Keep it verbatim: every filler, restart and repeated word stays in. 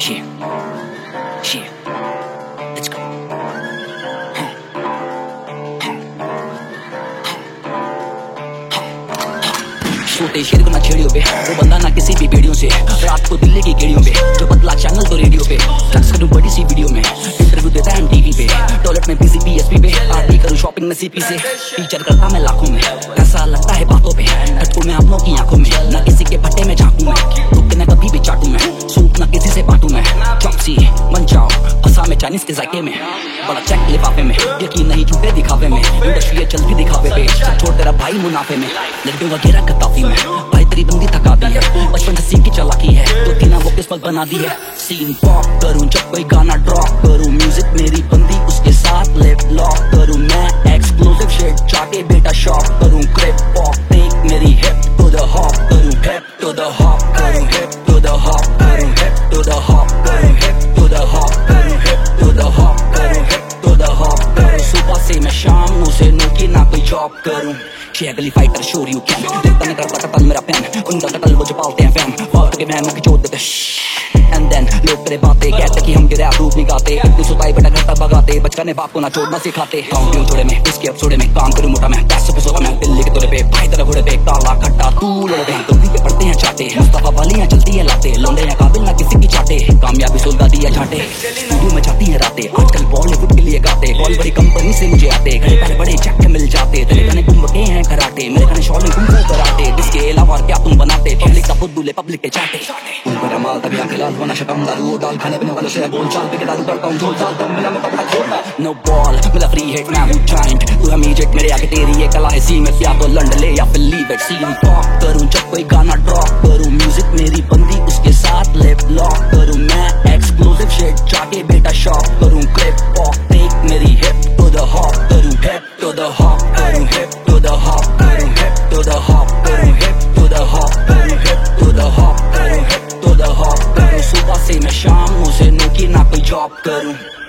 Yeah, yeah, let's go. छोटे शेर को ना छेड़ियों पे, वो बंदा ना किसी भी बेड़ियों से। रात को दिल्ली की गेड़ियों पे, जो बदला चैनल तो रेडियो पे। फ्लैक्स करूं बड़ी सी वीडियो में, इंटरव्यू देता है टीवी पे। टॉयलेट में पीसी पीएसपी पे, आदमी करूं शॉपिंग में सीपी से। टीचर करता मैं लाखों में, ऐसा लगता है बातों पे। हटकू मैं अपनों की आंखों में, ना किसी के फट्टे में झांकू मैं। तुक्के ना कभी भी चाटू मैं, सूप ना किसी से बांटू मैं। चॉपसी बन जाओ फंसा मैं चाइनीज के जायके में। बड़ा चेक लिफाफे में, यकीन नहीं झूठे दिखावे में। इंडस्ट्री चलती दिखावे पे, छोड़ तेरा भाई मुनाफे में। लड्डू वगैरह कताफी में, भाई तेरी बंदी थका दी है। बचपन से सीख की चालाकी है, तो तीना वो किस्मत बना दी है। सीन पॉप करूं जब कोई गाना ड्रॉप करूं, म्यूजिक मेरी बंदी उसके साथ लिप लॉक करूं। मैं एक्सक्लूसिव शिट जाके बेटा शॉप करूं। क्रिप पॉप टेक मेरी हिप टू द हॉप करूं। हिप टू द हॉप करूं, हिप टू द हॉप करूं, हिप टू द हॉप करूं, हिप टू द हॉप करूं, हिप टू द हॉप करूं, हिप टू द हॉप करूं। सुबह से मैं शाम नो से नो की ना कोई जॉब करूं। शेगली फाइटर शोर यू कैन, देखता नहीं करता कतल मेरा पैन। उनका कतल वो जो पालते हैं फैन, फालतू के मैन मुझे जोड़ देते। एंड देन लोग तेरे बातें कहते कि हम गिरे रूप नहीं गाते। इतनी सुताई बेटा घर तक भगाते, बचपन ने बाप को ना छोड़ना सिखाते। गाँव क्यों छोड़े में, इसके अब छोड़े में काम करूं मोटा मैं। पैसों पे सोता मैं दिल्ली के तोड़े पे, भाई तेरा घोड़े पे। काला खट्टा तू लड़े पे, तुम पे पड़ते हैं चाटे। मुस्तफा वालियां चलती है लाते, लौंडे हैं काबिल ना किसी की चाटे। कामयाबी सुलगा दिया झाटे, स्टूडियो में जाती है रातें। आजकल बॉलीवुड के लिए गाते, कॉल बड़ी कंपनी से मुझे आते। घरे पहले बड़े चक्के मिल जाते, तेरे गाने गुम के हैं कराटे। मेरे गाने शॉल में कुंफू कराटे, जिसके अलावा क्या तुम बनाते। पब्लिक का फुद्दूले पब्लिक के चाटे। ऊपर माल तभी आके लाल बना शकम दारू डाल। खाने पीने वालों से बोल चाल पे दारू करता हूँ झोल चाल। तुम मिला मैं पकड़ा छोड़ना नो बॉल, मिला फ्री हिट मैं हूँ चाइंट। तू है मीजेट मेरे आगे तेरी ये कला है सी में। या तो लंड ले या फिर लीव इट। सीन पॉप करूँ जब कोई गाना ड्रॉप करूँ, म्यूजिक मेरी बंदी उसके साथ लिप लॉक करूँ। मैं एक्सक्लूसिव शिट जाके बेटा शॉप करूँ। क्रिप पॉप टेक मेरी हिप टू द हॉप करूँ। हिप टू द हॉप करूँ, हिप टू द हॉप करूँ, हिप टू द हॉप करूँ, हिप टू द हॉप करूँ, हिप टू द हॉप करूँ, हिप टू द हॉप करूँ। सुबह से मैं शाम नो से नो की ना कोई जॉब करूँ।